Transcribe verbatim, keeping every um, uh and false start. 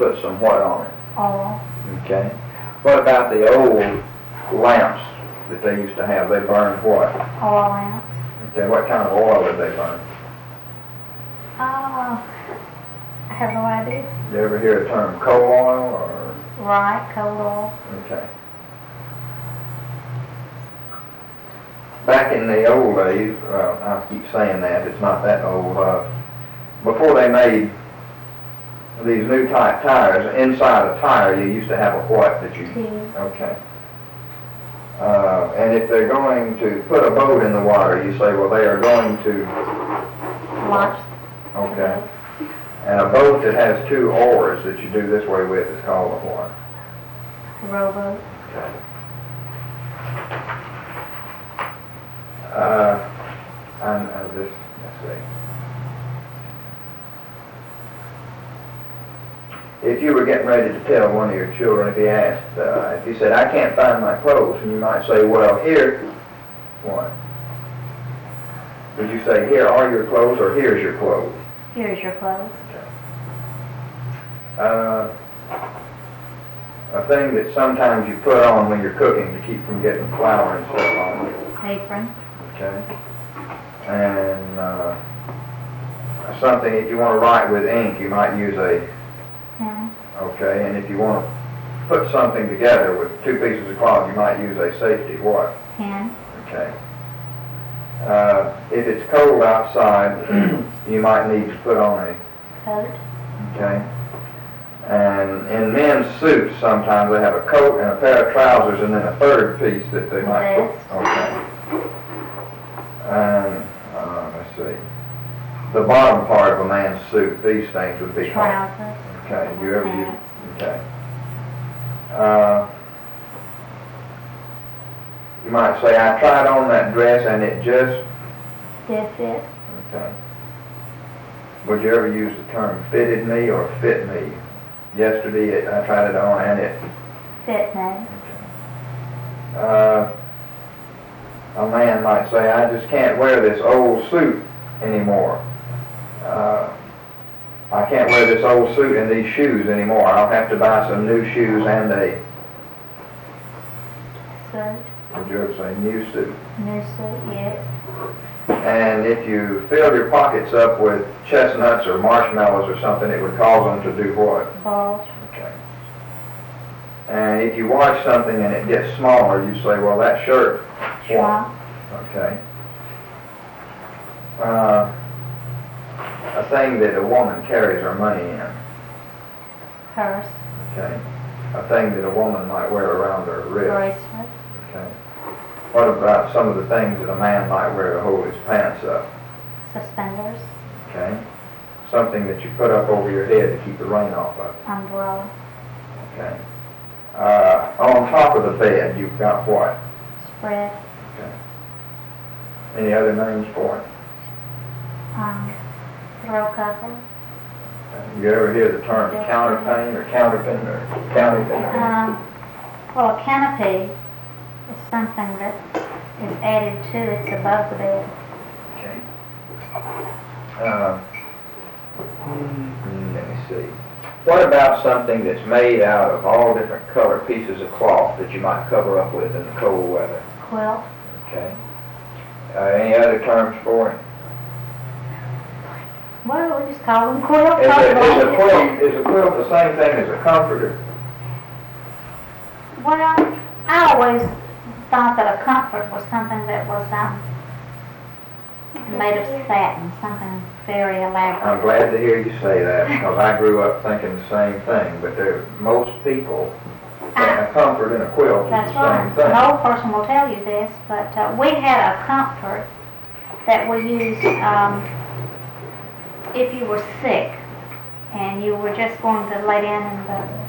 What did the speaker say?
put some what on it? Oil. Okay. What about the old lamps that they used to have? They burned what? Oil lamps. Okay, what kind of oil did they burn? Oh, I have no idea. You ever hear the term coal oil or? Right, coal oil. Okay. Back in the old days, well, I keep saying that, it's not that old, uh, before they made these new type tires, inside a tire you used to have a what that you... Tube. Okay. Uh, and if they're going to put a boat in the water, you say, well, they are going to... Launch. Okay. And a boat that has two oars that you do this way with is called a what? Rowboat. Okay. Uh, and, and this, let's see. If you were getting ready to tell one of your children, if he asked, uh, if he said, I can't find my clothes, and you might say, well, here, what? Would you say, here are your clothes, or here's your clothes? Here's your clothes. Okay. Uh, a thing that sometimes you put on when you're cooking to keep from getting flour and stuff on it. Apron. Okay. And uh, something, if you want to write with ink, you might use a Pen. okay. And if you want to put something together with two pieces of cloth, you might use a safety what? Pen. Okay. Uh, if it's cold outside, you might need to put on a Coat. okay. And in men's suits, sometimes they have a coat and a pair of trousers, and then a third piece that they might put. Vest. Okay. And uh, let's see. The bottom part of a man's suit, these things would be called. Trousers. Okay. You ever use? Pants. Okay. Uh, you might say, I tried on that dress and it just. Did fit. Okay. Would you ever use the term fitted me or fit me? Yesterday it, I tried it on and it. Fit me. Uh, a man might say, I just can't wear this old suit anymore. Uh, I can't wear this old suit and these shoes anymore. I'll have to buy some new shoes and a, Suit. would you ever say new suit? New suit, yes. And if you filled your pockets up with chestnuts or marshmallows or something, it would cause them to do what? Bulge. Okay. And if you wash something and it gets smaller, you say, well, that shirt. Shrunk. Okay. Uh, a thing that a woman carries her money in. Purse. Okay. A thing that a woman might wear around her wrist. Bracelet. Okay. What about some of the things that a man might wear to hold his pants up? Suspenders. Okay. Something that you put up over your head to keep the rain off of. Umbrella. Okay. Uh, on top of the bed, you've got what? Spread. Okay. Any other names for it? Um, throw cover. You ever hear the term counterpane or counterpin or counterpin? Um, well, a canopy is something that is added to, it's above the bed. Okay. Uh, let me see. What about something that's made out of all different colored pieces of cloth that you might cover up with in the cold weather? Quilt. Okay. Uh, any other terms for it? Well, we just call them quilts. Is a, is a quilt is a quilt the same thing as a comforter? Well, I always thought that a comfort was something that was um, made of satin, something very elaborate. I'm glad to hear you say that because I grew up thinking the same thing. But there, most people think a comfort and a quilt is That's the same right. thing. An old person will tell you this, but uh, we had a comfort that we used um, if you were sick and you were just going to lay down in the